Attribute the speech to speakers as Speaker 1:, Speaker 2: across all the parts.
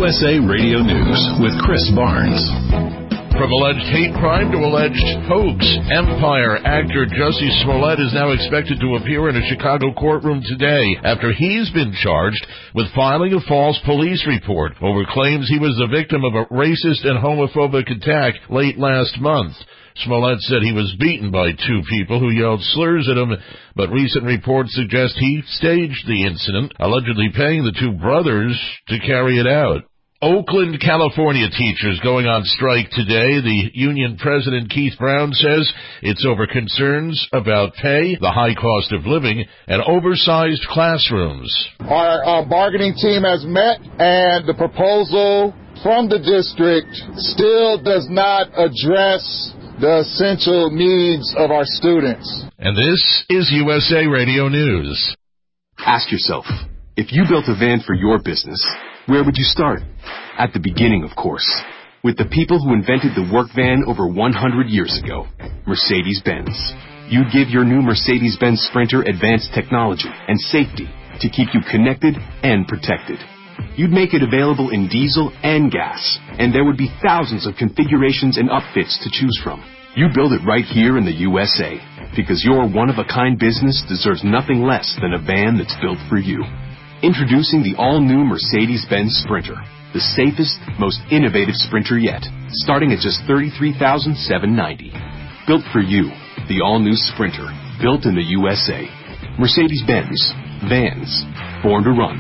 Speaker 1: USA Radio News with Chris Barnes. From alleged hate crime to alleged hoax, Empire actor Jussie Smollett is now expected to appear in a Chicago courtroom today after he's been charged with filing a false police report over claims he was the victim of a racist and homophobic attack late last month. Smollett said he was beaten by two people who yelled slurs at him, but recent reports suggest he staged the incident, allegedly paying the two brothers to carry it out. Oakland, California teachers going on strike today. The union president, Keith Brown, says it's over concerns about pay, the high cost of living, and oversized classrooms.
Speaker 2: Our bargaining team has met, and the proposal from the district still does not address the essential needs of our students.
Speaker 1: And this is USA Radio News.
Speaker 3: Ask yourself, if you built a van for your business, where would you start? At the beginning, of course, with the people who invented the work van over 100 years ago, Mercedes-Benz. You'd give your new Mercedes-Benz Sprinter advanced technology and safety to keep you connected and protected. You'd make it available in diesel and gas, and there would be thousands of configurations and upfits to choose from. You build it right here in the USA, because your one-of-a-kind business deserves nothing less than a van that's built for you. Introducing the all-new Mercedes-Benz Sprinter, the safest, most innovative Sprinter yet, starting at just $33,790. Built for you, the all-new Sprinter, built in the USA. Mercedes-Benz, vans, born to run.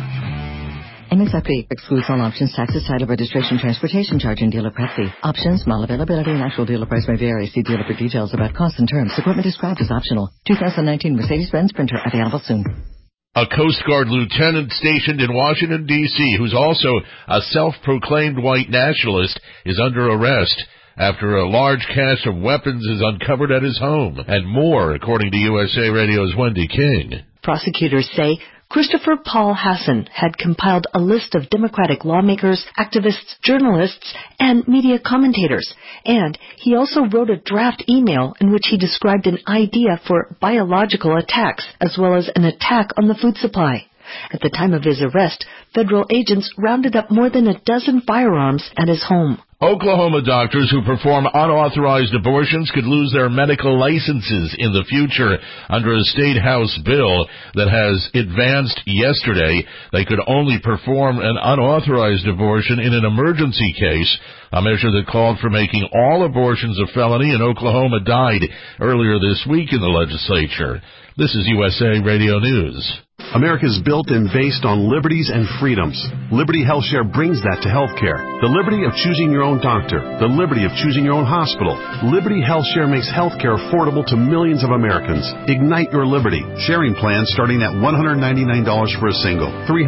Speaker 4: MSRP excludes all options, taxes, title, registration, transportation charge, and dealer prep fee. Options, model availability, and actual dealer price may vary. See dealer for details about costs and terms. Equipment described as optional. 2019 Mercedes-Benz Sprinter available soon.
Speaker 1: A Coast Guard lieutenant stationed in Washington, D.C., who's also a self-proclaimed white nationalist, is under arrest after a large cache of weapons is uncovered at his home. And more, according to USA Radio's Wendy King.
Speaker 5: Prosecutors say Christopher Paul Hassan had compiled a list of Democratic lawmakers, activists, journalists, and media commentators. And he also wrote a draft email in which he described an idea for biological attacks, as well as an attack on the food supply. At the time of his arrest, federal agents rounded up more than a dozen firearms at his home.
Speaker 1: Oklahoma doctors who perform unauthorized abortions could lose their medical licenses in the future under a state house bill that has advanced yesterday. They could only perform an unauthorized abortion in an emergency case. A measure that called for making all abortions a felony in Oklahoma died earlier this week in the legislature. This is USA Radio News.
Speaker 6: America is built and based on liberties and freedoms. Liberty HealthShare brings that to healthcare. The liberty of choosing your own doctor. The liberty of choosing your own hospital. Liberty HealthShare makes healthcare affordable to millions of Americans. Ignite your liberty. Sharing plans starting at $199 for a single,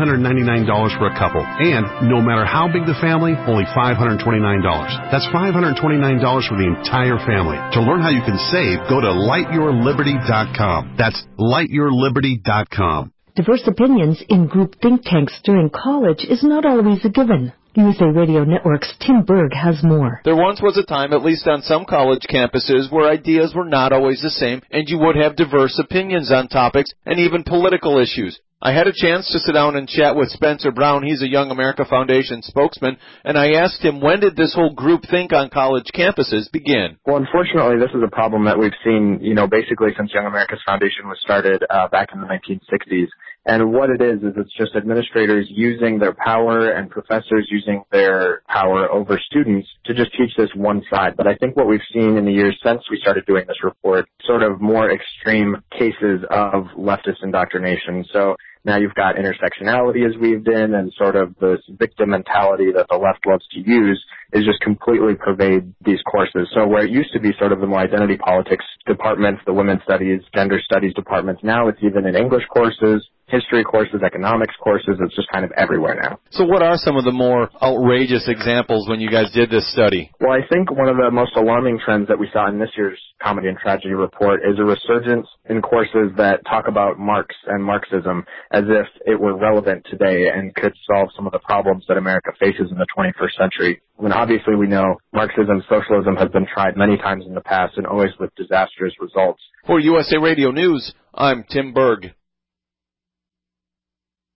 Speaker 6: $399 for a couple, and no matter how big the family, only $529. That's $529 for the entire family. To learn how you can save, go to lightyourliberty.com. That's lightyourliberty.com.
Speaker 5: Diverse opinions in group think tanks during college is not always a given. USA Radio Network's Tim Berg has more.
Speaker 7: There once was a time, at least on some college campuses, where ideas were not always the same, and you would have diverse opinions on topics and even political issues. I had a chance to sit down and chat with Spencer Brown. He's a Young America Foundation spokesman, and I asked him, when did this whole groupthink on college campuses begin?
Speaker 8: Well, unfortunately, this is a problem that we've seen, basically since Young America's Foundation was started back in the 1960s. And what it is it's just administrators using their power and professors using their power over students to just teach this one side. But I think what we've seen in the years since we started doing this report, sort of more extreme cases of leftist indoctrination. So now you've got intersectionality as weaved in, and sort of this victim mentality that the left loves to use is just completely pervade these courses. So where it used to be sort of the more identity politics departments, the women's studies, gender studies departments, now it's even in English courses, history courses, economics courses. It's just kind of everywhere now.
Speaker 7: So what are some of the more outrageous examples when you guys did this study?
Speaker 8: Well, I think one of the most alarming trends that we saw in this year's Comedy and Tragedy report is a resurgence in courses that talk about Marx and Marxism as if it were relevant today and could solve some of the problems that America faces in the 21st century. When obviously we know Marxism, socialism has been tried many times in the past and always with disastrous results.
Speaker 7: For USA Radio News, I'm Tim Berg.